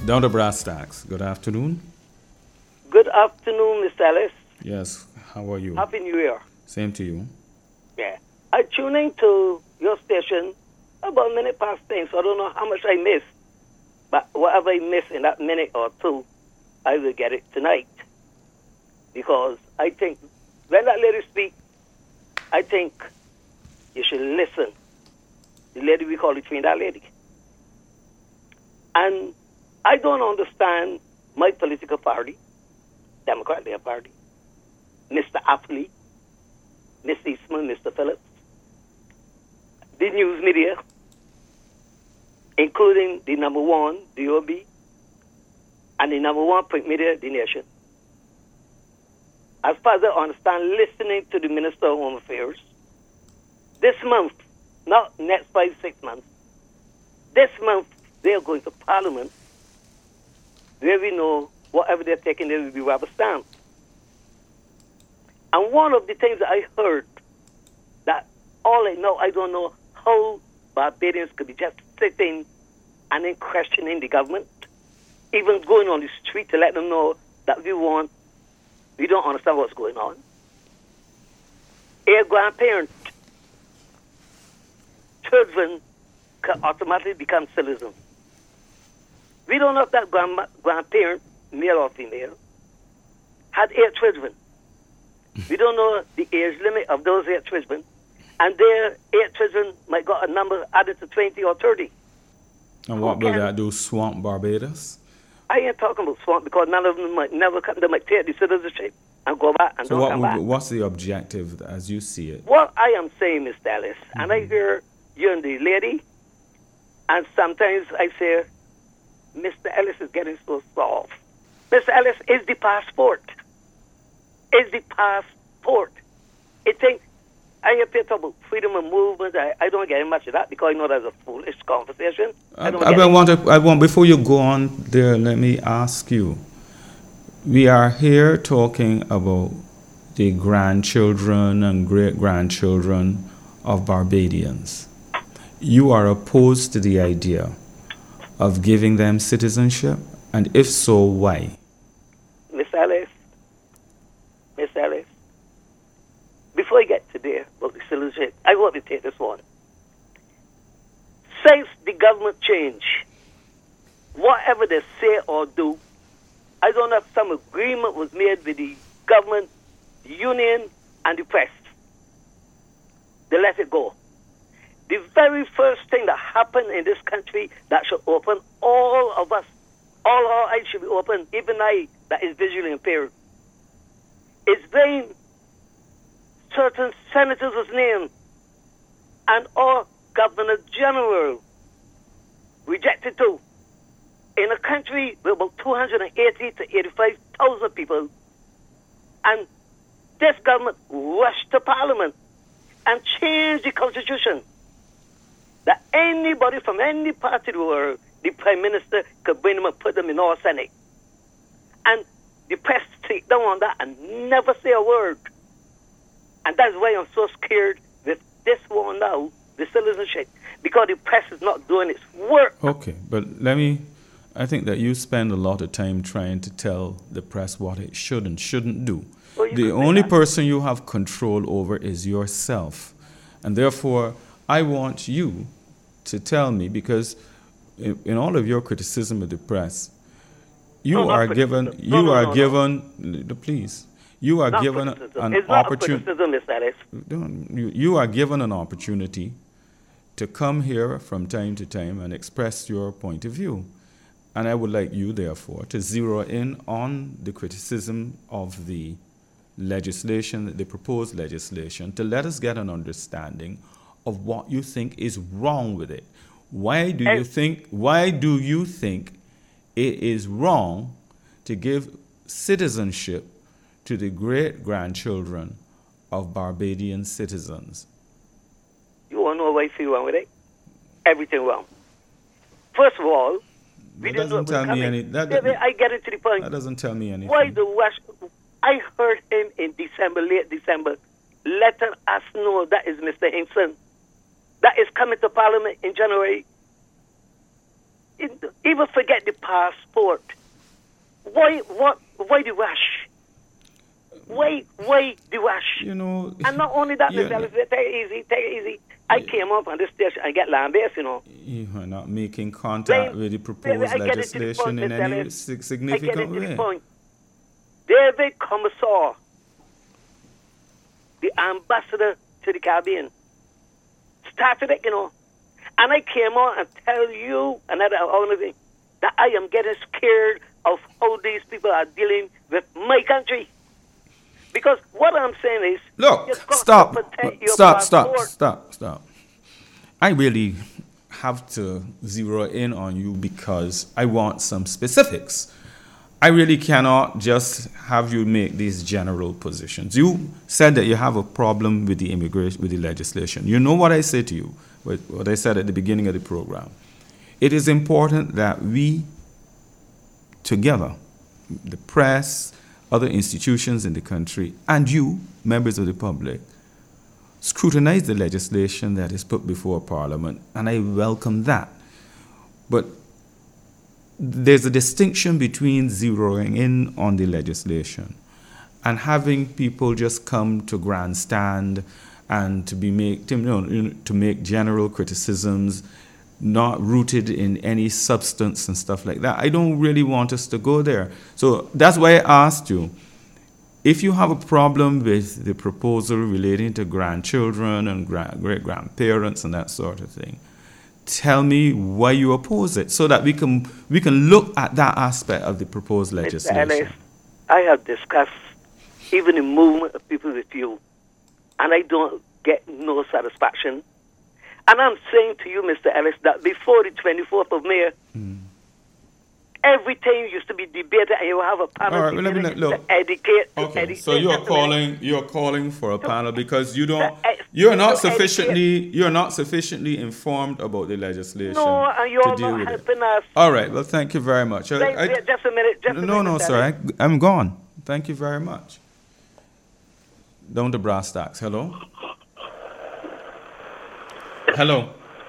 Down to brass tacks. Good afternoon. Good afternoon, Mr. Ellis. Yes, how are you? Happy New Year. Same to you. Yeah. I tuned into your station about a minute past 10, so I don't know how much I missed. But whatever I missed in that minute or two, I will get it tonight. Because I think when that lady speaks, I think you should listen. The lady we call it that lady. And I don't understand my political party, Democratic Party, Mr. Appley, Mr. Eastman, Mr. Phillips, the news media, including the number one, DOB, and the number one print media, The Nation. As far as I understand, listening to the Minister of Home Affairs, this month, not next 5-6 months, this month they are going to Parliament, where we know whatever they're taking, there will be rubber stamps. And one of the things that I heard, that all I know, I don't know how Barbadians could be just sitting and then questioning the government, even going on the street to let them know that we don't understand what's going on. A grandparent, children can automatically become citizens. We don't know if that grandparent, male or female, had 8 children. We don't know the age limit of those 8 children. And their 8 children might got a number added to 20 or 30. And what will that do? Swamp Barbados? I ain't talking about swamp because none of them might never come. They might take the citizenship and go back and don't come back. What's the objective as you see it? What I am saying, Mr. Ellis, and I hear you and the lady, and sometimes I say, Mr. Ellis is getting so soft. Mr. Ellis is the passport. Is the passport. It think I hear people about freedom of movement. I don't get much of that because I know that's a foolish conversation. Before you go on there, let me ask you. We are here talking about the grandchildren and great-grandchildren of Barbadians. You are opposed to the idea of giving them citizenship? And if so, why? Miss Ellis, before I get to there about the citizenship, I want to take this one. Since the government change, whatever they say or do, I don't know if some agreement was made with the government, the union, and the press. They let it go. The very first thing that happened in this country that should open all of us, all our eyes should be open, even I that is visually impaired, is when certain senators was named and our governor general rejected too. In a country with about 280 to 85,000 people, and this government rushed to Parliament and changed the constitution that anybody from any part of the world, the Prime Minister could bring them and put them in our Senate. And the press take down on that and never say a word. And that's why I'm so scared with this one now, the citizenship, because the press is not doing its work. Okay, but I think that you spend a lot of time trying to tell the press what it should and shouldn't do. Well, the only person you have control over is yourself. And therefore, I want you to tell me, because in all of your criticism of the press, you are given an opportunity. You are given an opportunity to come here from time to time and express your point of view. And I would like you, therefore, to zero in on the criticism of the legislation, the proposed legislation, to let us get an understanding of what you think is wrong with it. Why do you think it is wrong to give citizenship to the great-grandchildren of Barbadian citizens? You want to know why I feel wrong with it? Everything wrong. First of all, I get into the point. That doesn't tell me anything. I heard him in late December, letting us know that is Mr. Hinkson. That is coming to Parliament in January. Even forget the passport. Why the rush? Why the rush? You know, and not only that, take it easy. I came up on this station, I get lambasted, you know. You are not making contact with the proposed legislation in any significant way. Point. David Commissar, the ambassador to the Caribbean, started it, you know. And I came on and tell you another thing, that I am getting scared of how these people are dealing with my country. Because what I'm saying is, look, stop. I really have to zero in on you because I want some specifics. I really cannot just have you make these general positions. You said that you have a problem with the legislation. You know what I said to you, what I said at the beginning of the program. It is important that we, together, the press, other institutions in the country, and you, members of the public, scrutinize the legislation that is put before Parliament, and I welcome that. But there's a distinction between zeroing in on the legislation and having people just come to grandstand and to make general criticisms not rooted in any substance and stuff like that. I don't really want us to go there. So that's why I asked you, if you have a problem with the proposal relating to grandchildren and great-grandparents and that sort of thing, tell me why you oppose it so that we can look at that aspect of the proposed legislation. Mr. Ellis, I have discussed even the movement of people with you, and I don't get no satisfaction. And I'm saying to you, Mr. Ellis, that before the 24th of May, everything used to be debated, and you have a panel to educate. Okay, so you're calling for a panel because you're not sufficiently informed about the legislation. No, and you're not helping us. All right, well, thank you very much. Just a minute. No, sir, I'm gone. Thank you very much. Down to brass tacks. Hello. Hello.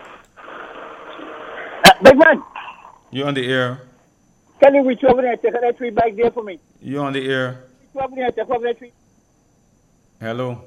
Big man. You on the air? Can you reach over there and take that tree back there for me? You on the air? Reach over there and take over that tree. Hello.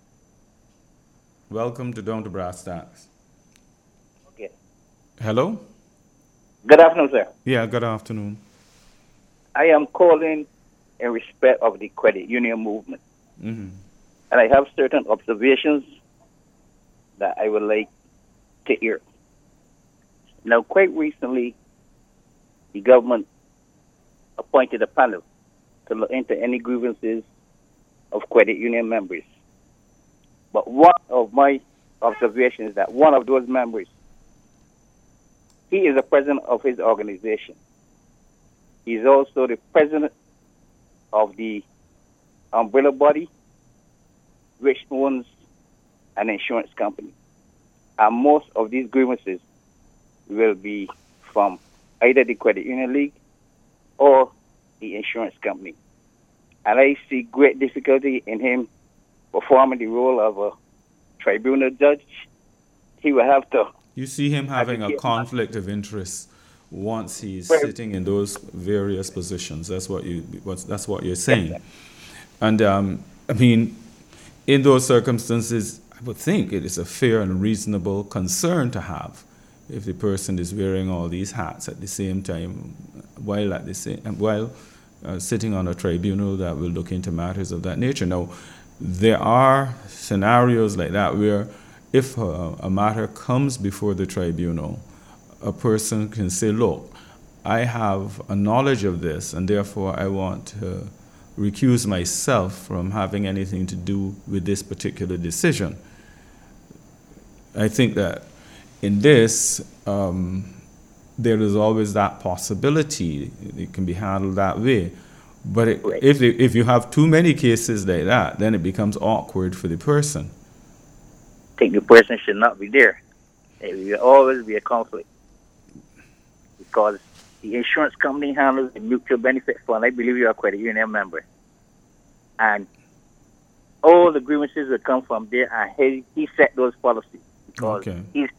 Welcome to Down to Brass Tacks. Okay. Hello. Good afternoon, sir. Yeah, good afternoon. I am calling in respect of the credit union movement. Mm-hmm. And I have certain observations that I would like to hear. Now, quite recently, the government appointed a panel to look into any grievances of credit union members. But one of my observations is that one of those members, he is the president of his organization. He's also the president of the umbrella body, which owns an insurance company. And most of these grievances will be from either the credit union league or the insurance company. And I see great difficulty in him performing the role of a tribunal judge. He will have to... You see him having a conflict of interest once he's sitting in those various positions. That's what you're saying. Yes, and I mean, in those circumstances, I would think it is a fair and reasonable concern to have if the person is wearing all these hats at the same time while sitting on a tribunal that will look into matters of that nature. Now, there are scenarios like that where if a matter comes before the tribunal, a person can say, look, I have a knowledge of this, and therefore I want to recuse myself from having anything to do with this particular decision. I think that in this, there is always that possibility. It can be handled that way. But if you have too many cases like that, then it becomes awkward for the person. I think the person should not be there. There will always be a conflict. Because the insurance company handles the mutual benefit fund. I believe you're a credit union member. And all the grievances will come from there, and he set those policies. Because he's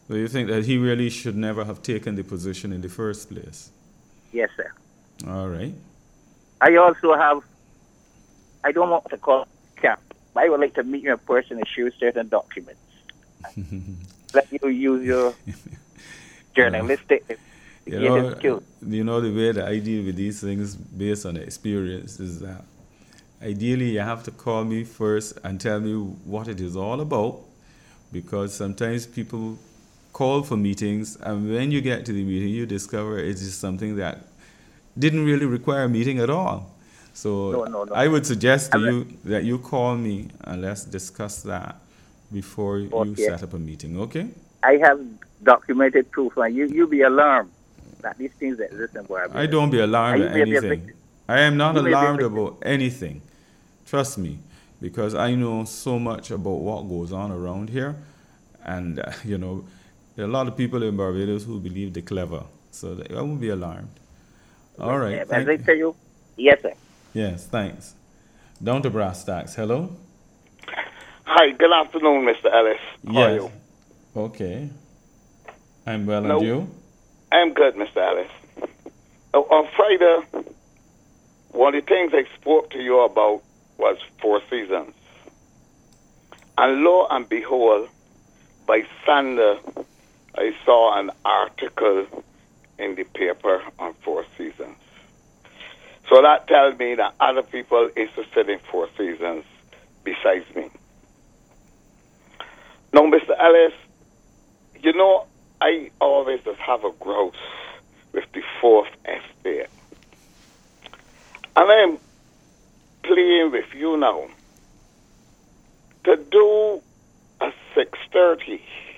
So you think that he really should never have taken the position in the first place? Yes, sir. All right. I also have, I don't want to call camp, but I would like to meet you in person and show certain documents. Let you use your journalistic skills. You know, the way that I deal with these things based on experience is that ideally you have to call me first and tell me what it is all about, because sometimes people call for meetings, and when you get to the meeting, you discover it is something that didn't really require a meeting at all. So No. I would suggest to you that you call me and let's discuss that before you set up a meeting, okay? I have documented proof, and you'll be alarmed that these things exist in Barbados. I don't be alarmed at anything. I am not alarmed about anything. Trust me, because I know so much about what goes on around here, and you know, there are a lot of people in Barbados who believe they're clever, so I won't be alarmed. All right. As I tell you, yes, sir. Yes, thanks. Down to brass tacks. Hello. Hi. Good afternoon, Mr. Ellis. How are you? Okay. I'm well, and you? I'm good, Mr. Ellis. On Friday, one of the things I spoke to you about was Four Seasons. And lo and behold, by Sunday, I saw an article in the paper on Four Seasons. So that tells me that other people interested in Four Seasons besides me. Now, Mr. Ellis, you know, I always just have a growth with the Fourth Estate. And I'm playing with you now to do a 6:30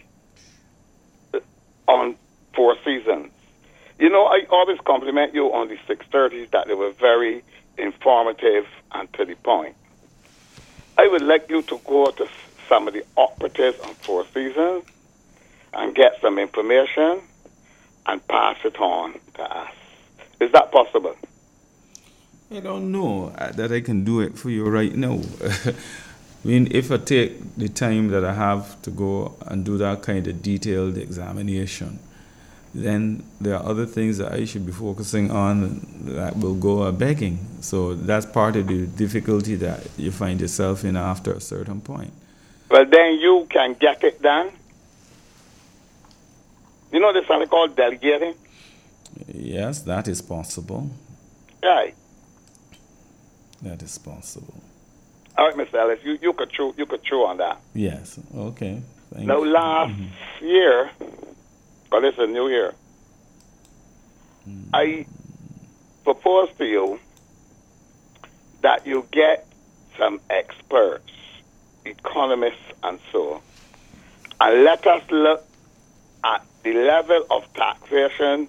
on Four Seasons. You know, I always compliment you on the 6:30s that they were very informative and to the point. I would like you to go to some of the operatives on Four Seasons and get some information and pass it on to us. Is that possible? I don't know that I can do it for you right now. I mean, if I take the time that I have to go and do that kind of detailed examination, then there are other things that I should be focusing on that will go begging. So that's part of the difficulty that you find yourself in after a certain point. Well, then you can get it done. You know there's something called delegating? Yes, that is possible. Right. That is possible. All right, Mr. Ellis, you could chew on that. Yes. Okay. Thank now, you. last year, because it's a new year, I proposed to you that you get some experts, economists and so, and let us look at the level of taxation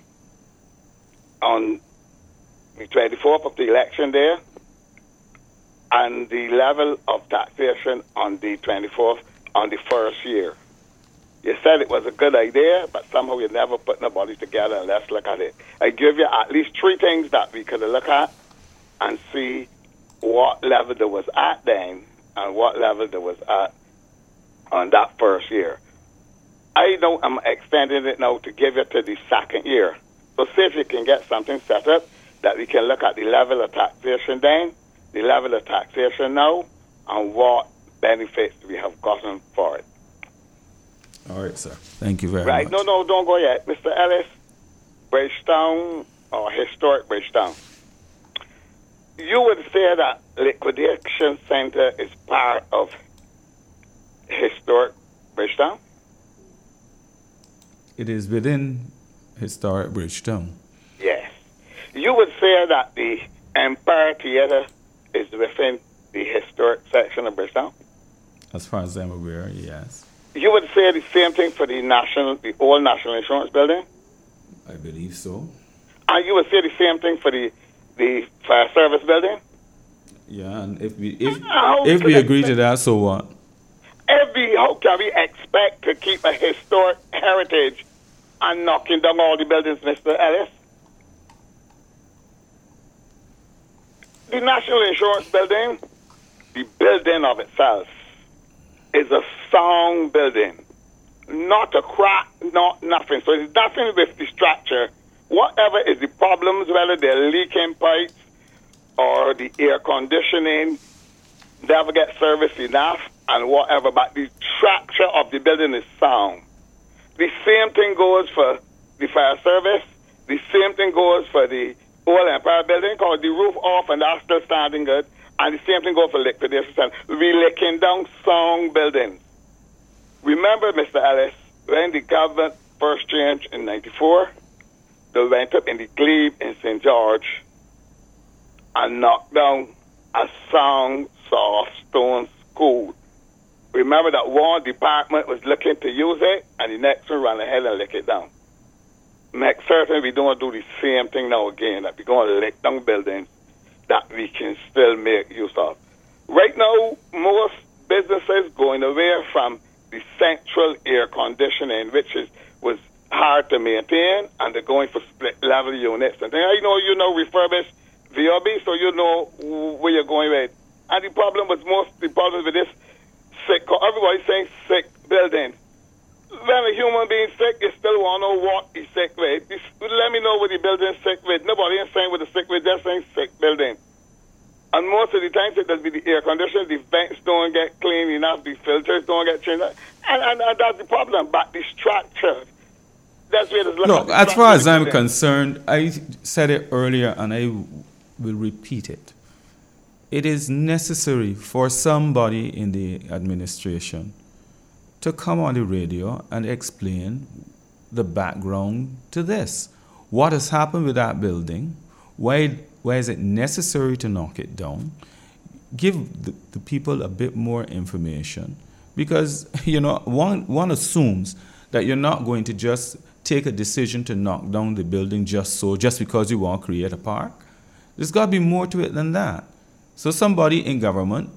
on the 24th of the election day and the level of taxation on the 24th on the first year. You said it was a good idea, but somehow you never put nobody together, and let's look at it. I give you at least three things that we could look at and see what level there was at then and what level there was at on that first year. I know I'm extending it now to give it to the second year. So see if you can get something set up that we can look at the level of taxation then, the level of taxation now, and what benefits we have gotten for it. All right, sir. Thank you very much. Right. No, don't go yet. Mr. Ellis, Bridgetown or Historic Bridgetown. You would say that Liquidation Center is part of Historic Bridgetown? It is within Historic Bridgetown. Yes. You would say that the Empire Theater is within the historic section of Bridgetown? As far as I'm aware, yes. You would say the same thing for the old National Insurance Building? I believe so. And you would say the same thing for the Fire Service Building? Yeah, and if we agree to that, so what? How can we expect to keep a historic heritage and knocking down all the buildings, Mr. Ellis? The National Insurance Building, the building of itself, is a sound building. not a crack, not nothing. So it's nothing with the structure. Whatever is the problems, whether they're leaking pipes or the air conditioning, never get service enough and whatever, but the structure of the building is sound. The same thing goes for the fire service. The same thing goes for the old Empire building, because the roof off and that's still standing good. And the same thing goes for liquidation center. We licking down sound buildings. Remember, Mr. Ellis, when the government first changed in 94, they went up in the Glebe in St. George and knocked down a sound, soft stone school. Remember that one department was looking to use it, and the next one ran ahead and lick it down. Make certain we don't do the same thing now again, that we're going to lick down buildings that we can still make use of. Right now, most businesses going away from the central air conditioning, which was hard to maintain, and they're going for split level units. And you know refurbished VRB, so you know where you're going with. And the problem with this sick, everybody's saying sick building. When a human being sick, you still want to know what he's sick with. Let me know what the building's sick with. Nobody is saying what the sick with, they're saying sick building. And most of the times it'll be the air conditioning, the vents don't get clean enough, the filters don't get changed. And that's the problem. But the structure, that's where there's look, as far as I'm concerned, I said it earlier and I will repeat it. It is necessary for somebody in the administration to come on the radio and explain the background to this. What has happened with that building? Why is it necessary to knock it down? Give the people a bit more information, because one assumes that you're not going to just take a decision to knock down the building just because you want to create a park. There's got to be more to it than that. So somebody in government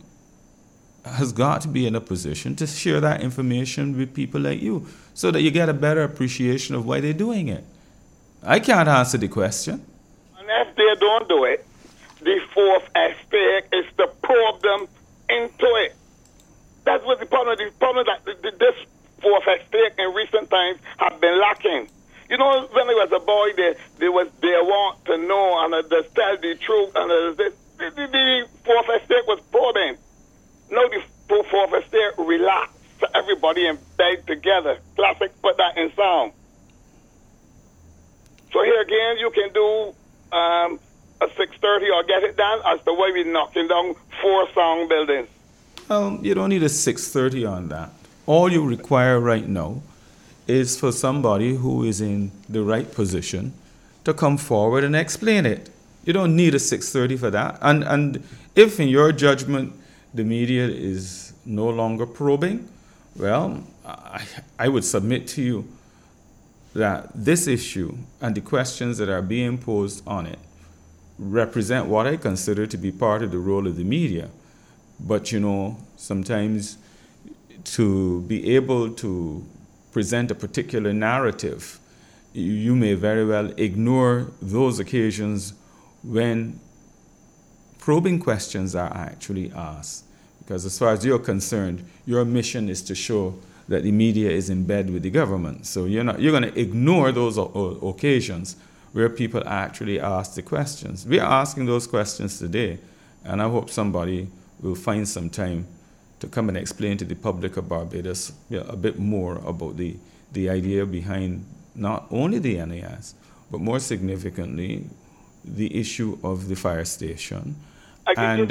has got to be in a position to share that information with people like you so that you get a better appreciation of why they're doing it. I can't answer the question. And if they don't do it, the fourth estate is to probe them into it. That's what the problem is. The problem is that this fourth estate in recent times have been lacking. You know, when I was a boy, they want to know and they tell the truth, and the fourth estate was probing. Now the fourth estate relaxed, so everybody in bed together. Classic put that in sound. So here again, you can do a 630 or get it done as the way we're knocking down 4 sound buildings. You don't need a 630 on that. All you require right now is for somebody who is in the right position to come forward and explain it. You don't need a 630 for that. And if in your judgment the media is no longer probing, well, I would submit to you that this issue and the questions that are being posed on it represent what I consider to be part of the role of the media. But, sometimes to be able to present a particular narrative, you may very well ignore those occasions when probing questions are actually asked. Because as far as you're concerned, your mission is to show that the media is in bed with the government. So you're going to ignore those occasions where people actually ask the questions. We are asking those questions today, and I hope somebody will find some time to come and explain to the public of Barbados a bit more about the idea behind not only the NAS, but more significantly, the issue of the fire station. And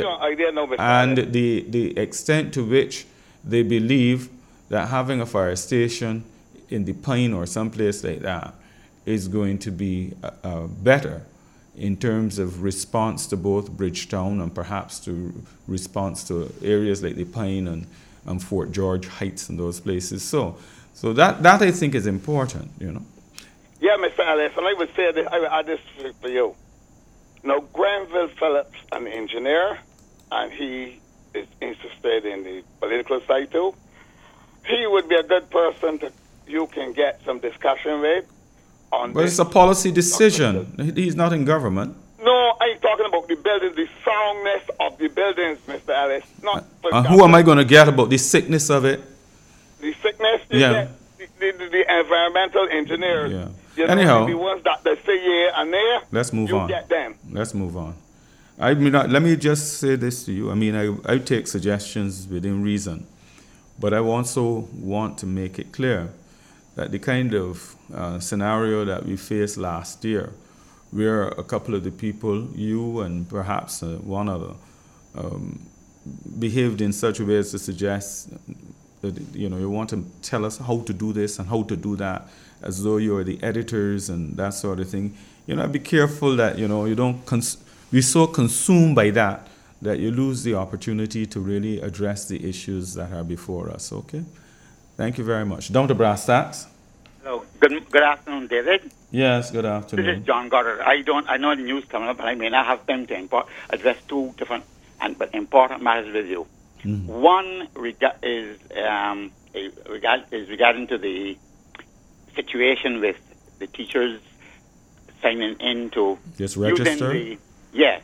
the extent to which they believe that having a fire station in the Pine or someplace like that is going to be better in terms of response to both Bridgetown and perhaps to response to areas like the Pine and Fort George Heights and those places. So that I think is important, Yeah, Mr. Ellis, and I would say that I would add this for you. Now, Granville Phillips, an engineer, and he is interested in the political side too. He would be a good person you can get some discussion with. But it's a policy decision. He's not in government. No, I'm talking about the buildings, the soundness of the buildings, Mr. Ellis. Who am I going to get about the sickness of it? The sickness? Yeah. the environmental engineers. Yeah. You know, Anyhow, the ones that they say yeah and there, let's move you on. get them. Let's move on. I mean, let me just say this to you. I mean, I take suggestions within reason, but I also want to make it clear that the kind of scenario that we faced last year, where a couple of the people, you and perhaps one other, behaved in such a way as to suggest that, you know, you want to tell us how to do this and how to do that, as though you're the editors and that sort of thing. You know, be careful that, you know, you don't be so consumed by that you lose the opportunity to really address the issues that are before us, okay? Thank you very much. Down to brass tacks. Hello. Good afternoon, David. Yes, good afternoon. This is John Goddard. I know the news coming up, but I may not have time to address two different but important matters with you. Mm-hmm. One is regarding to the situation with the teachers signing in to just register. Yes.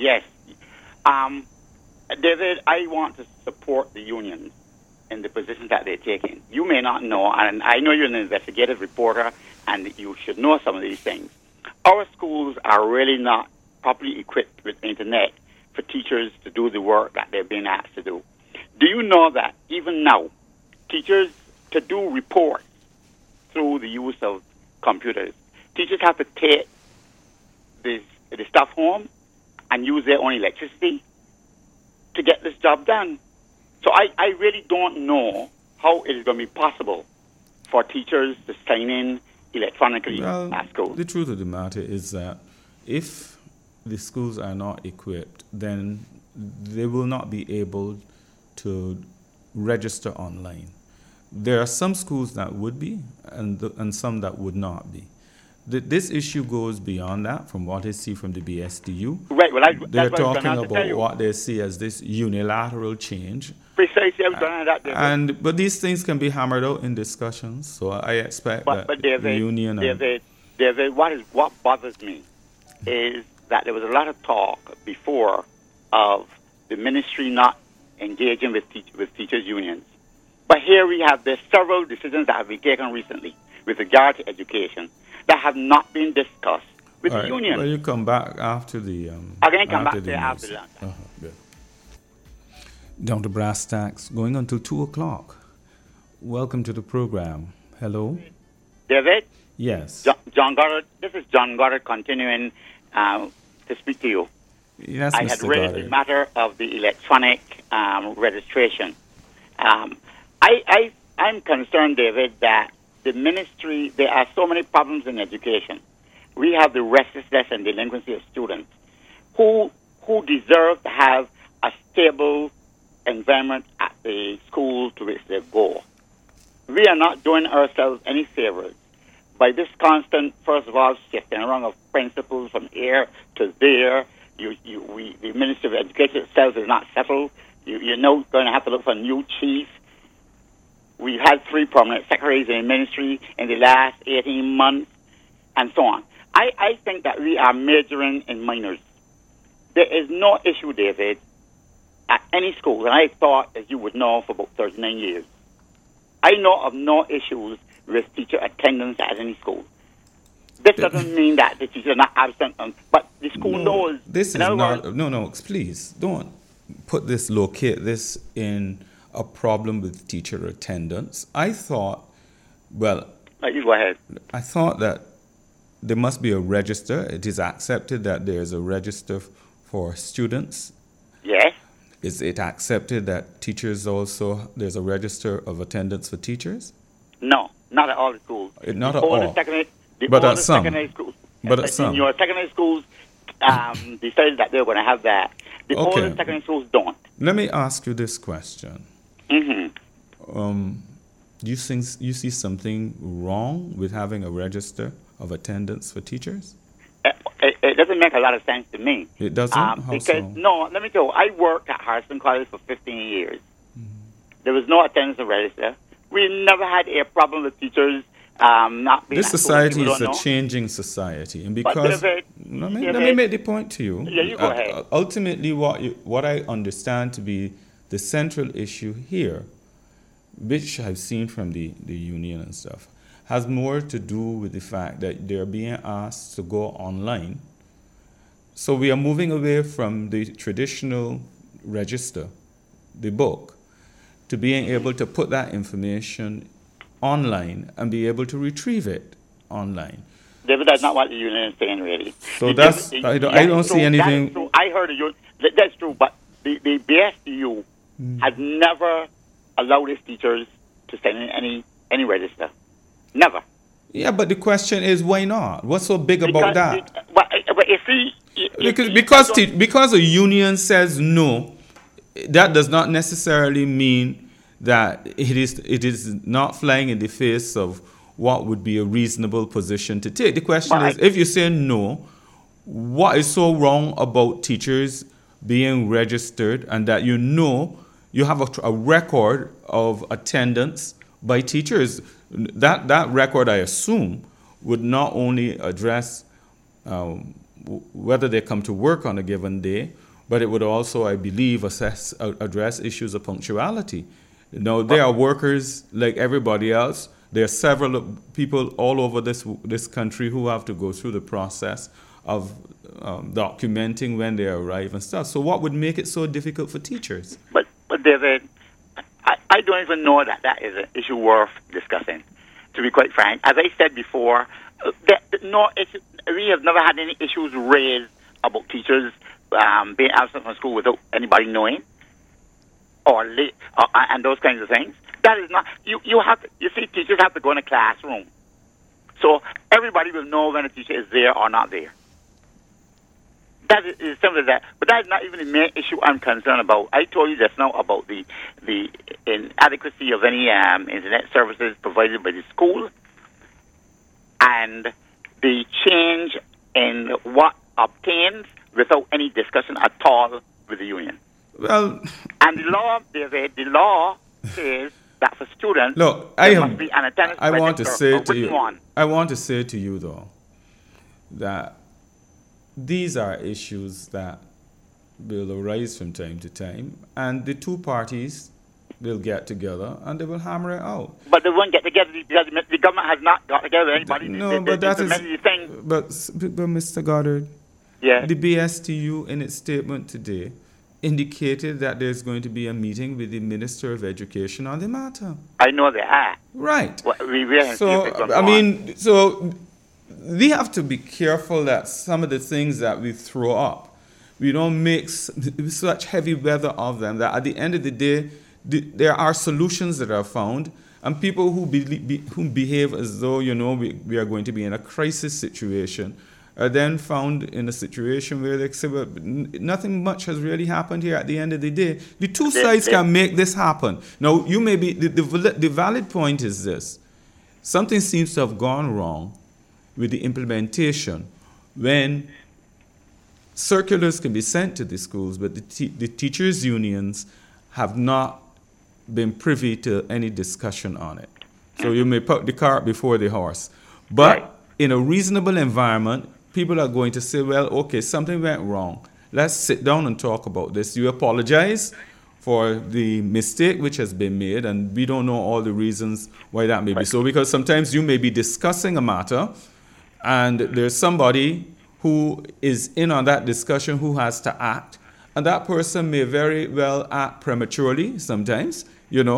David, I want to support the unions in the positions that they're taking. You may not know, and I know you're an investigative reporter, and you should know some of these things. Our schools are really not properly equipped with internet for teachers to do the work that they're being asked to do. Do you know that even now, teachers, to do reports through the use of computers, teachers have to take the stuff home and use their own electricity to get this job done? So I really don't know how it is going to be possible for teachers to sign in electronically at school. The truth of the matter is that if the schools are not equipped, then they will not be able to register online. There are some schools that would be and some that would not be. This issue goes beyond that, from what I see from the BSDU. Right, well, they're talking about what they see as this unilateral change. Precisely, I was going to that. But these things can be hammered out in discussions, so I expect that David, the union... David, what bothers me is that there was a lot of talk before of the ministry not engaging with teachers' unions. But here we have, there's several decisions that have been taken recently with regard to education that have not been discussed with the union. Well, you come back after the... I'm going to come back there after that. Good. Down to brass tacks, going until 2 o'clock. Welcome to the program. Hello? David? Yes. John Goddard. This is John Goddard continuing to speak to you. Yes, I Mr. had raised Goddard. the matter of the electronic registration. I'm concerned, David, that the ministry, there are so many problems in education. We have the restlessness and delinquency of students who deserve to have a stable environment at the school to which they go. We are not doing ourselves any favors by this constant, first of all, shifting around of principles from here to there. The Ministry of Education itself is not settled. You're now going to have to look for a new chief. We've had 3 permanent secretaries in the ministry in the last 18 months, and so on. I think that we are majoring in minors. There is no issue, David, at any school, and I thought, as you would know, for about 39 years. I know of no issues with teacher attendance at any school. This doesn't mean that the teachers are not absent, but the school knows. This is not... No, please, don't locate this in a problem with teacher attendance. I thought, you go ahead. I thought that there must be a register. It is accepted that there is a register for students. Yes. Is it accepted that teachers also, there's a register of attendance for teachers? No, not at all the schools. Not at all. But at some. Secondary schools. But at some. Your secondary schools decided that they were going to have that. The older secondary schools don't. Let me ask you this question. Mm-hmm. Do you see something wrong with having a register of attendance for teachers? It doesn't make a lot of sense to me. It doesn't? No, let me tell you, I worked at Harrison College for 15 years. Mm-hmm. There was no attendance register. We never had a problem with teachers not being... This society is a changing society. And because... let me make the point to you. Yeah, you go ahead. Ultimately, what I understand to be the central issue here, which I've seen from the union and stuff, has more to do with the fact that they're being asked to go online. So we are moving away from the traditional register, the book, to being able to put that information online and be able to retrieve it online. David, that's not what the union is saying, really. So I don't see anything. That's true. I heard that's true, but the BSTU has never allowed its teachers to send in any register. Never. Yeah, but the question is, why not? What's so big about that? But you see, because a union says no, that does not necessarily mean that it is not flying in the face of what would be a reasonable position to take. The question is, if you say no, what is so wrong about teachers being registered and that you have a record of attendance by teachers? That record, I assume, would not only address whether they come to work on a given day, but it would also, I believe, address issues of punctuality. They are workers like everybody else. There are several people all over this country who have to go through the process of documenting when they arrive and stuff. So what would make it so difficult for teachers? But David, I don't even know that is an issue worth discussing, to be quite frank. As I said before, we have never had any issues raised about teachers being absent from school without anybody knowing, or late, and those kinds of things. That is not, you see, teachers have to go in a classroom. So everybody will know when a teacher is there or not there. That is simply that. But that is not even the main issue I'm concerned about. I told you just now about the inadequacy of any internet services provided by the school and the change in what obtains without any discussion at all with the union. Well, and the law says that for students, there must be an attendance I want to say to you, though, that these are issues that will arise from time to time, and the two parties will get together and they will hammer it out. But they won't get together because the government has not got together with anybody. But Mr. Goddard, the BSTU in its statement today indicated that there's going to be a meeting with the Minister of Education on the matter. I know they are. Right. Well, so we have to be careful that some of the things that we throw up, we don't make such heavy weather of them, that at the end of the day, there are solutions that are found, and people who behave as though, we are going to be in a crisis situation are then found in a situation where they say, well, nothing much has really happened here at the end of the day. The two sides can make this happen. Now, you may be, the valid point is this. Something seems to have gone wrong with the implementation when circulars can be sent to the schools, but the teachers' unions have not been privy to any discussion on it. So you may put the cart before the horse. But in a reasonable environment, people are going to say, well, okay, something went wrong. Let's sit down and talk about this. You apologize for the mistake which has been made, and we don't know all the reasons why that may be so, because sometimes you may be discussing a matter, and there's somebody who is in on that discussion who has to act, and that person may very well act prematurely sometimes,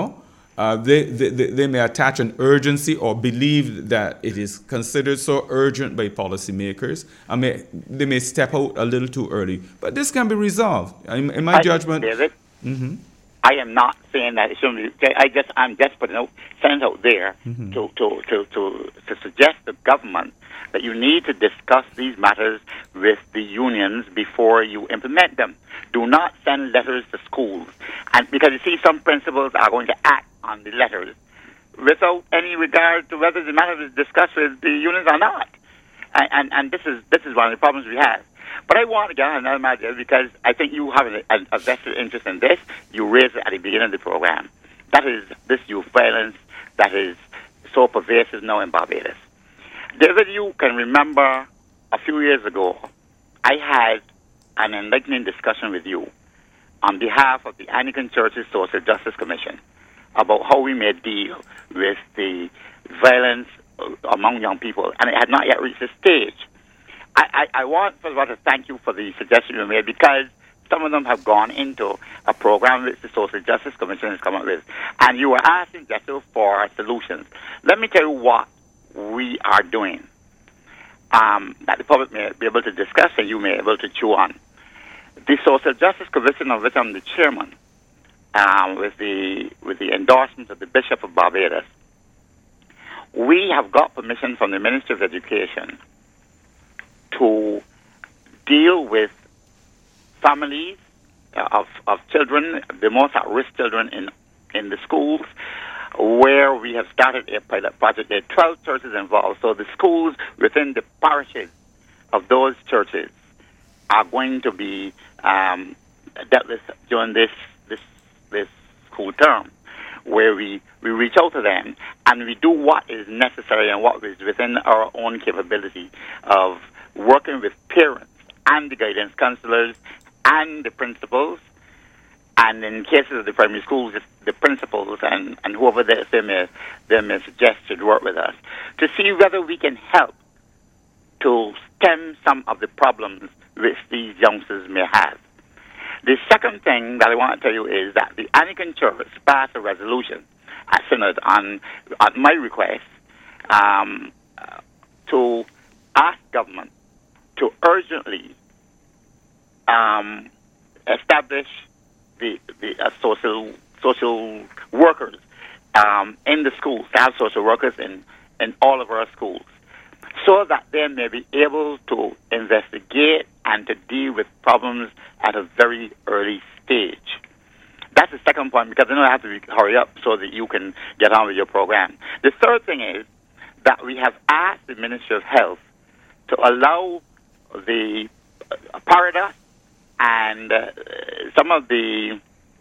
They may attach an urgency or believe that it is considered so urgent by policymakers, and they may step out a little too early. But this can be resolved. In my judgment, David, I am not saying that it shouldn't be. I'm just putting send out there to suggest to government that you need to discuss these matters with the unions before you implement them. Do not send letters to schools, and because you see some principals are going to act on the letters without any regard to whether the matter is discussed with the unions or not. And this is one of the problems we have. But I want to get on another matter because I think you have a vested interest in this. You raised it at the beginning of the program. That is this youth violence that is so pervasive now in Barbados. David, you can remember a few years ago, I had an enlightening discussion with you on behalf of the Anglican Church's Social Justice Commission about how we may deal with the violence among young people, and it had not yet reached the stage. I want, first of all, to thank you for the suggestion you made, because some of them have gone into a program which the Social Justice Commission has come up with, and you were asking just for solutions. Let me tell you what we are doing that the public may be able to discuss and you may be able to chew on. The Social Justice Commission, of which I'm the chairman, with the endorsement of the Bishop of Barbados, we have got permission from the Ministry of Education to deal with families of children, the most at-risk children in the schools, where we have started a pilot project. There are 12 churches involved, so the schools within the parishes of those churches are going to be dealt with during this school term, where we reach out to them and we do what is necessary and what is within our own capability of working with parents and the guidance counselors and the principals, and in cases of the primary schools, the principals and whoever they may suggest should work with us to see whether we can help to stem some of the problems which these youngsters may have. The second thing that I want to tell you is that the Anglican Church passed a resolution at Synod at my request to ask government to urgently establish the social workers in the schools, to have social workers in all of our schools, so that they may be able to investigate and to deal with problems at a very early stage. That's the second point, because I know I have to hurry up so that you can get on with your program. The third thing is that we have asked the Ministry of Health to allow the Paradox and some of the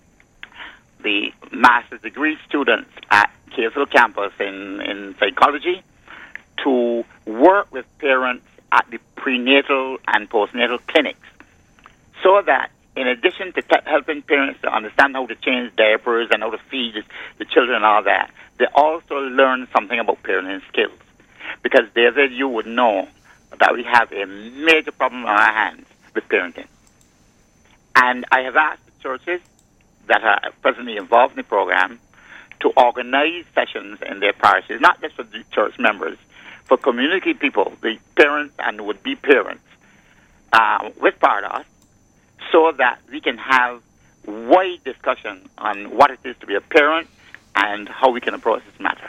master's degree students at Kaysville campus in psychology to work with parents at the prenatal and postnatal clinics, so that in addition to helping parents to understand how to change diapers and how to feed the children and all that, they also learn something about parenting skills. Because, David, you would know that we have a major problem on our hands with parenting. And I have asked the churches that are presently involved in the program to organize sessions in their parishes, not just for the church members, for community people, the parents and would-be parents, with Paradox, so that we can have wide discussion on what it is to be a parent and how we can approach this matter.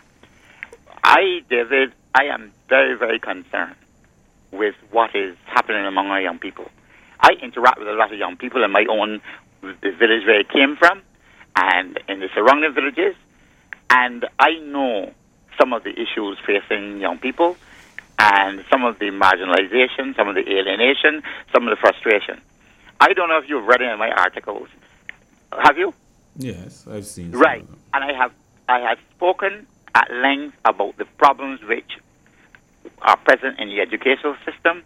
David, I am very, very concerned with what is happening among our young people. I interact with a lot of young people in my own the village where I came from and in the surrounding villages, and I know some of the issues facing young people and some of the marginalization, some of the alienation, some of the frustration. I don't know if you've read any of my articles. Have you? Yes, I've seen. Right, and I have spoken at length about the problems which are present in the educational system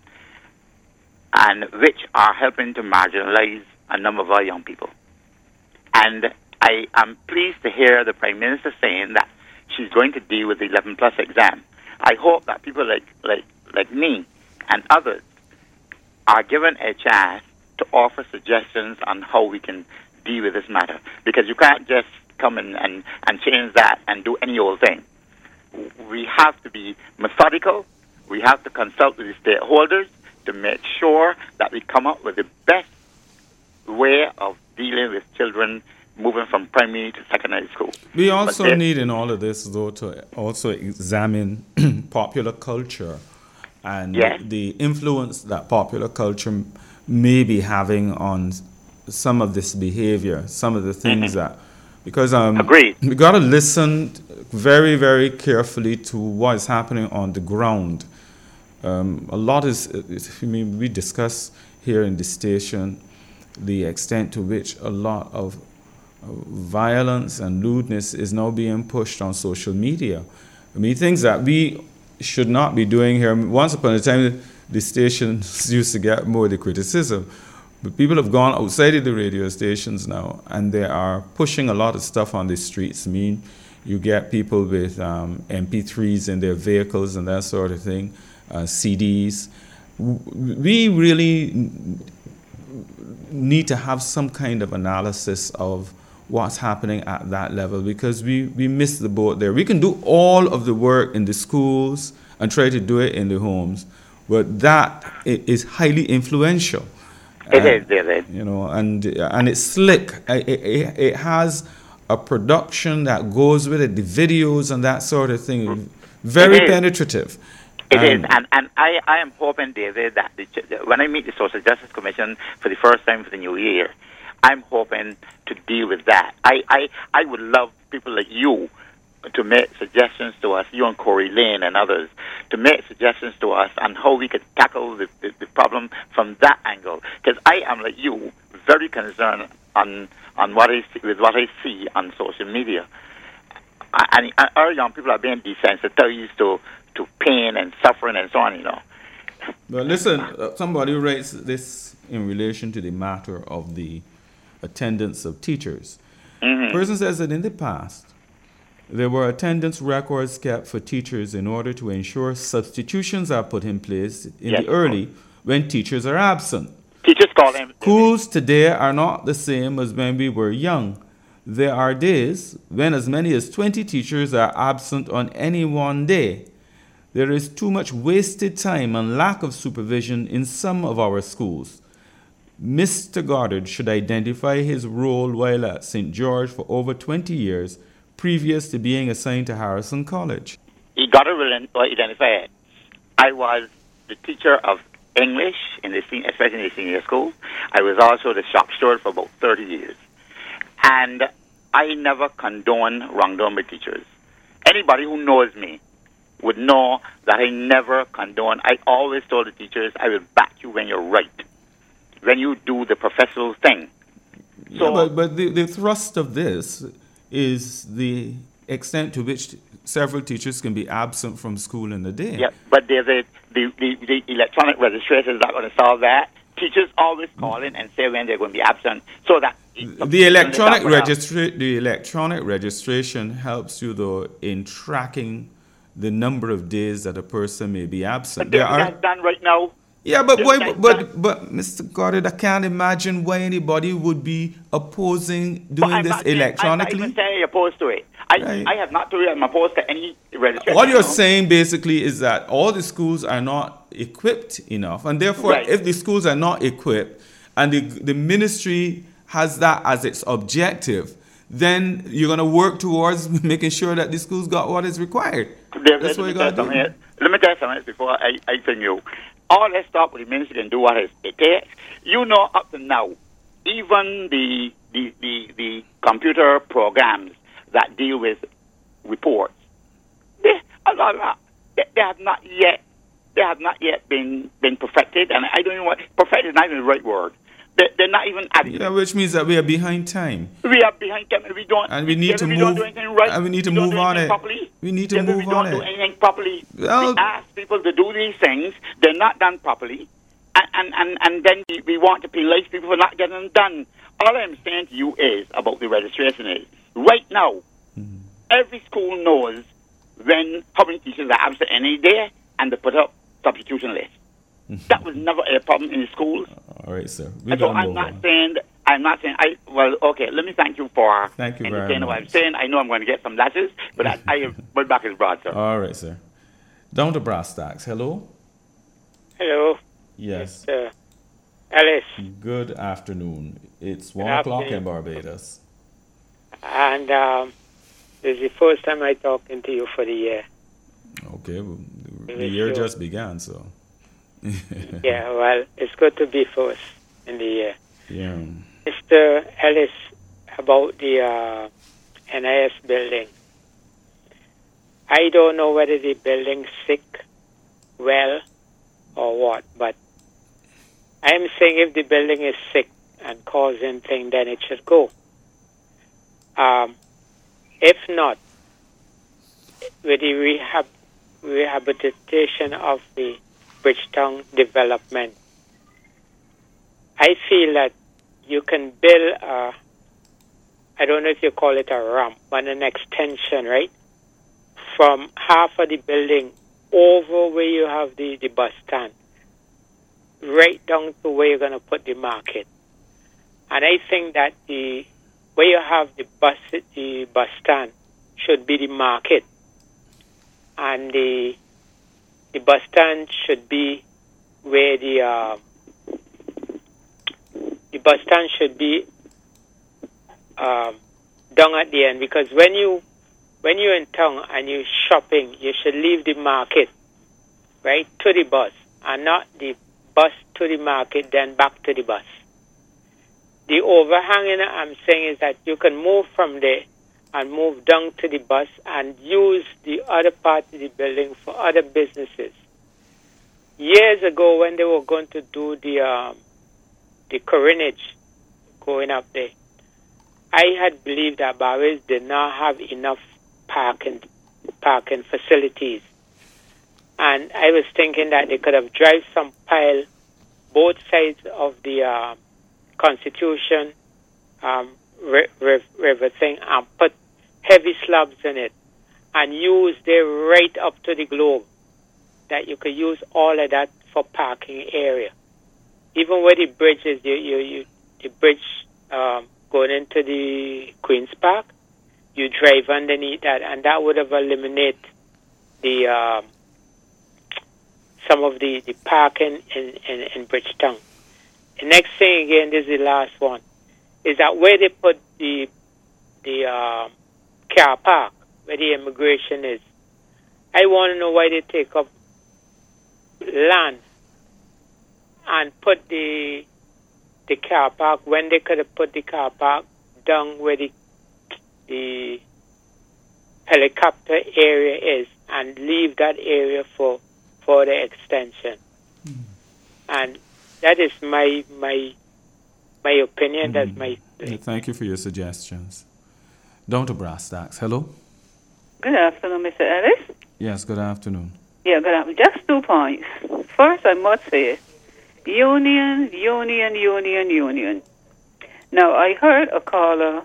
and which are helping to marginalize a number of our young people. And I am pleased to hear the Prime Minister saying that she's going to deal with the 11 plus exam. I hope that people like me and others are given a chance to offer suggestions on how we can deal with this matter, because you can't just come in and change that and do any old thing. We have to be methodical. We have to consult with the stakeholders to make sure that we come up with the best way of dealing with children moving from primary to secondary school. We also need in all of this, though, to also examine popular culture and the influence that popular culture may be having on some of this behavior, some of the things that, because Agreed. We got to listen very, very carefully to what is happening on the ground. A lot we discuss here in the station the extent to which a lot of violence and lewdness is now being pushed on social media. I mean, things that we should not be doing here. Once upon a time, the stations used to get more of the criticism. But people have gone outside of the radio stations now, and they are pushing a lot of stuff on the streets. I mean, you get people with MP3s in their vehicles and that sort of thing, CDs. We really need to have some kind of analysis of what's happening at that level, because we miss the boat there. We can do all of the work in the schools and try to do it in the homes, but that is highly influential. It is. You know, and it's slick. It has a production that goes with it, the videos and that sort of thing. Very penetrative. It is, and I am hoping, David, that when I meet the Social Justice Commission for the first time for the new year, I'm hoping to deal with that. I would love people like you to make suggestions to us, you and Corey Lane and others, to make suggestions to us on how we could tackle the problem from that angle. Because I am, like you, very concerned on what I see on social media. And our young people are being desensitized to pain and suffering and so on, you know. Well, listen, somebody writes this in relation to the matter of the attendance of teachers. Mm-hmm. The person says that in the past, there were attendance records kept for teachers in order to ensure substitutions are put in place in the early when teachers are absent. Teachers call them. Schools today are not the same as when we were young. There are days when as many as 20 teachers are absent on any one day. There is too much wasted time and lack of supervision in some of our schools. Mr. Goddard should identify his role while at St. George for over 20 years, previous to being assigned to Harrison College. He got to identify it. I was the teacher of English, especially in the senior school. I was also the shop steward for about 30 years. And I never condone wrongdoing with teachers. Anybody who knows me would know that I never condone. I always told the teachers, I will back you when you're right, when you do the professional thing. So, but the thrust of this is the extent to which several teachers can be absent from school in a day. Yeah, but the electronic registration is not going to solve that. Teachers always call in and say when they're going to be absent, so that the electronic registration helps you though in tracking the number of days that a person may be absent. But that's done right now. Yeah, but Mr. Goddard, I can't imagine why anybody would be opposing doing this electronically. I'm not even saying opposed to it. I have not told you I'm opposed to any registration. What you're saying basically is that all the schools are not equipped enough, and therefore, if the schools are not equipped, and the ministry has that as its objective, then you're going to work towards making sure that the schools got what is required. That's what you got to do. Let me tell you something before I tell you. All that stuff with the ministry can do what it takes. You know, up to now, even the computer programs that deal with reports, they have not yet been perfected, and I don't even want perfected is not even the right word. They're not even adequate. Yeah, which means that we are behind time. We are behind time, and we don't. And we need to move. Don't do anything right. And we need to move on it. We need to move on it. We don't do anything properly. Well, we ask people to do these things. They're not done properly, and then we want to penalize people for not getting them done. All I'm saying to you is about the registration is right now. Every school knows how many teachers are absent any day, and they put up substitution lists. That was never a problem in the schools. All right, sir. So I'm not saying. Okay. Let me thank you for entertaining what I'm saying. I know I'm going to get some lashes, but my back is broad, sir. All right, sir. Down to brass tacks. Hello. Hello. Yes. Alice. Good afternoon. It's 1 o'clock in Barbados. And this is the first time I'm talking to you for the year. Okay. Well, the year just began, so. Yeah, well, it's good to be first in the year. Yeah. Mr. Ellis, about the NIS building. I don't know whether the building's sick, well, or what, but I'm saying if the building is sick and causing thing, then it should go. If not, with the rehabilitation of the Bridgetown development, I feel that you can build I don't know if you call it a ramp, but an extension, right? From half of the building over where you have the bus stand, right down to where you're going to put the market. And I think that where you have the bus stand should be the market. And the bus stand should be where the bus stand should be down at the end, because when you're in town and you're shopping, you should leave the market right to the bus, and not the bus to the market then back to the bus. The overhanging I'm saying is that you can move from there and move down to the bus and use the other part of the building for other businesses. Years ago, when they were going to do the coronage going up there, I had believed that Barbados did not have enough parking facilities. And I was thinking that they could have driven some pile both sides of the Constitution river thing and put heavy slabs in it and use them right up to the globe, that you could use all of that for parking area. Even where the bridge is, the bridge going into the Queen's Park, you drive underneath that, and that would have eliminated the some of the parking in Bridgetown. The next thing, again, this is the last one, is that where they put the car park, where the immigration is, I want to know why they take up land and put the car park when they could have put the car park down where the helicopter area is and leave that area for the extension. And that is my opinion. That's my... Thank you for your suggestions. Down to brass tacks. Hello? Good afternoon, Mr. Ellis. Yes, good afternoon. Yeah, good afternoon. Just 2 points. First, I must say, union. Now, I heard a caller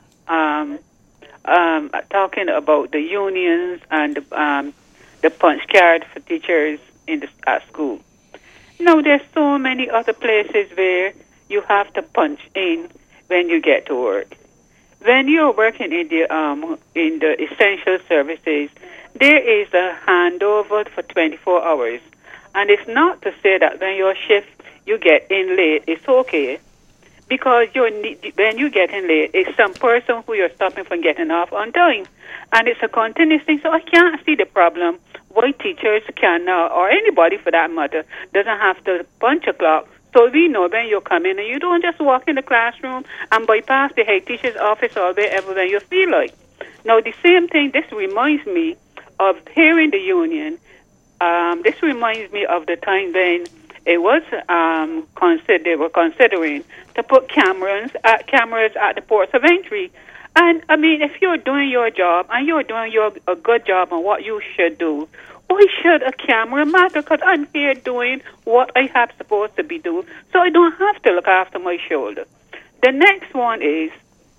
talking about the unions and the punch card for teachers at school. Now, there's so many other places where you have to punch in when you get to work. When you're working in the essential services, there is a handover for 24 hours. And it's not to say that when your shift you get in late, it's okay. Because when you get in late, it's some person who you're stopping from getting off on time. And it's a continuous thing. So I can't see the problem why teachers cannot, or anybody for that matter, doesn't have to punch a clock. So we know when you come in and you don't just walk in the classroom and bypass the head teacher's office or wherever when you feel like. Now, the same thing, this reminds me of hearing the union. This reminds me of the time when it was they were considering to put cameras at the ports of entry. And, I mean, if you're doing your job and you're doing a good job on what you should do, why should a camera matter? Because I'm here doing what I have supposed to be doing, so I don't have to look after my shoulder. The next one is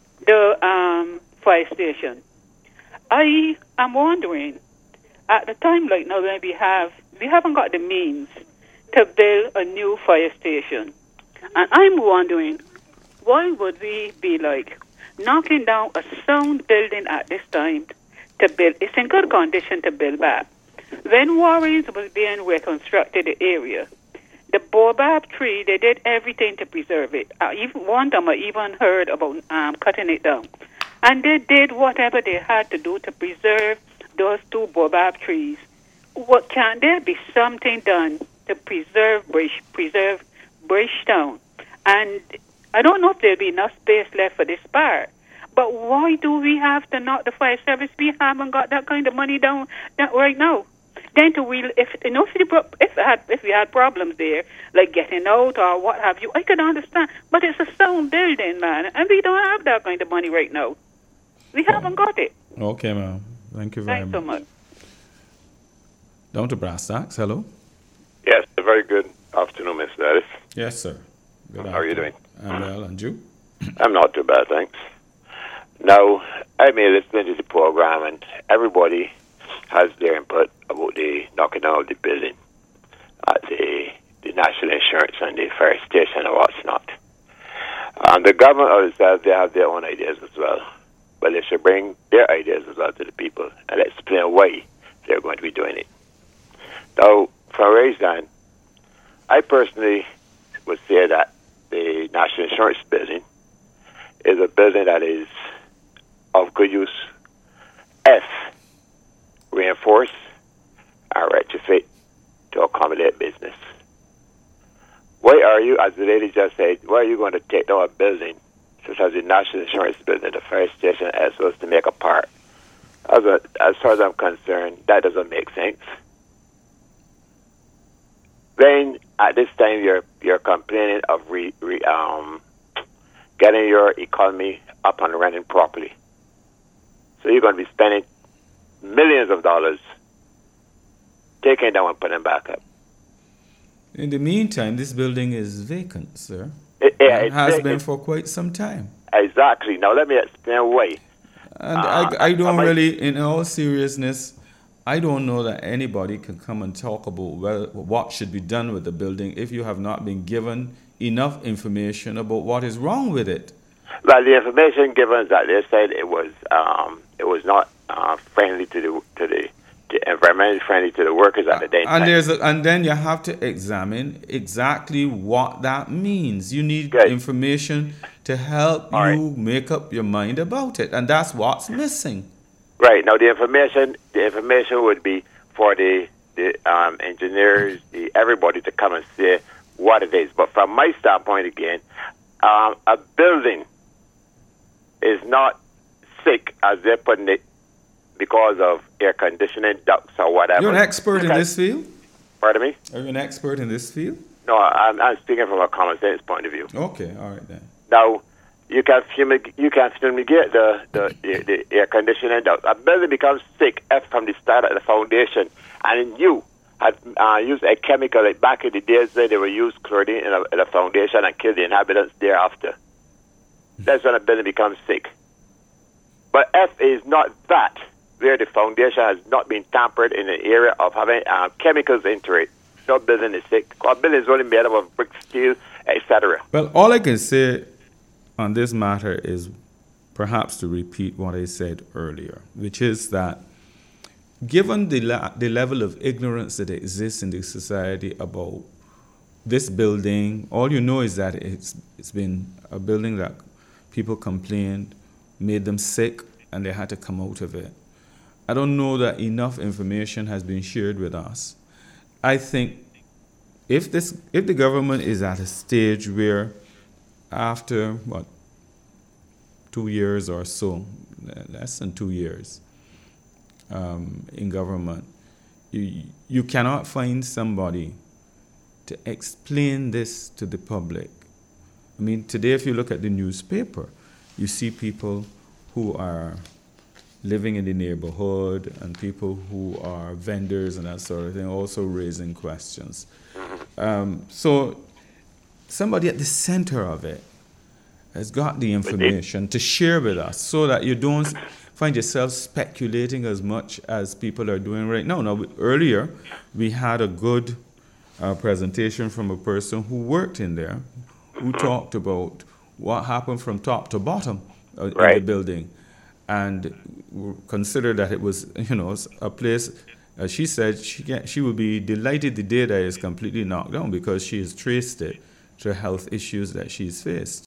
the fire station. I am wondering, at the time like now when we haven't got the means to build a new fire station. And I'm wondering, why would we be like knocking down a sound building at this time to build? It's in good condition to build back. When Warrens was being reconstructed the area, the baobab tree, they did everything to preserve it. One time I even heard about cutting it down. And they did whatever they had to do to preserve those 2 baobab trees. What can there be something done to preserve Bridgetown? And I don't know if there'll be enough space left for this part. But why do we have to knock the fire service? We haven't got that kind of money down right now. Then if we had problems there, like getting out or what have you, I could understand. But it's a sound building, man, and we don't have that kind of money right now. We haven't got it. Okay, ma'am. Thank you very much. Thanks so much. Down to brass tacks. Hello? Yes, a very good afternoon, Mr. Ellis. Yes, sir. How are you doing? I'm well, and you? I'm not too bad, thanks. Now, I may listen to the program, and everybody has their input about the knocking down of the building at the National Insurance and the fire station and what's not. And the government themselves, they have their own ideas as well. But they should bring their ideas as well to the people and explain why they're going to be doing it. Now, from Raisdan, I personally would say that the National Insurance building is a building that is of good use. F, reinforce and retrofit to accommodate business. Why are you, as the lady just said, why are you going to take down a building such as the National Insurance building, the fire station, as supposed to make a part? As far as I'm concerned, that doesn't make sense. Then at this time you're complaining of getting your economy up and running properly. So you're going to be spending millions of dollars taking down and putting them back up. In the meantime, this building is vacant, sir. It has been for quite some time. Exactly. Now let me explain why. And I don't really, in all seriousness, I don't know that anybody can come and talk about what should be done with the building if you have not been given enough information about what is wrong with it. Well, the information given is that they said it was not friendly to the environmentally friendly to the workers at the day. And then you have to examine exactly what that means. You need information to help you make up your mind about it, and that's what's missing. Right. Now the information would be for the engineers, everybody to come and say what it is. But from my standpoint, again, a building is not sick as they're putting it because of air conditioning ducts or whatever. You're an expert in this field? Pardon me? Are you an expert in this field? No, I'm speaking from a common sense point of view. Okay, all right then. Now, you can fumigate the air conditioning ducts. A building becomes sick from the start at the foundation, and you had used a chemical like back in the days where they were used chlorine in a foundation and kill the inhabitants thereafter. That's when a building becomes sick. But F is not that, where the foundation has not been tampered in the area of having chemicals into it. No building is sick. A building is only made up of brick, steel, etc. Well, all I can say on this matter is perhaps to repeat what I said earlier, which is that given the level of ignorance that exists in the society about this building, all you know is that it's been a building that people complained, made them sick, and they had to come out of it. I don't know that enough information has been shared with us. I think if the government is at a stage where after 2 years or so, less than 2 years in government, you cannot find somebody to explain this to the public. I mean, today if you look at the newspaper, you see people who are living in the neighborhood and people who are vendors and that sort of thing also raising questions. So somebody at the center of it has got the information to share with us so that you don't find yourself speculating as much as people are doing right now. Now, earlier we had a good presentation from a person who worked in there who talked about what happened from top to bottom in the building, and considered that it was, a place. She said she would be delighted the day that it's completely knocked down because she has traced it to health issues that she's faced.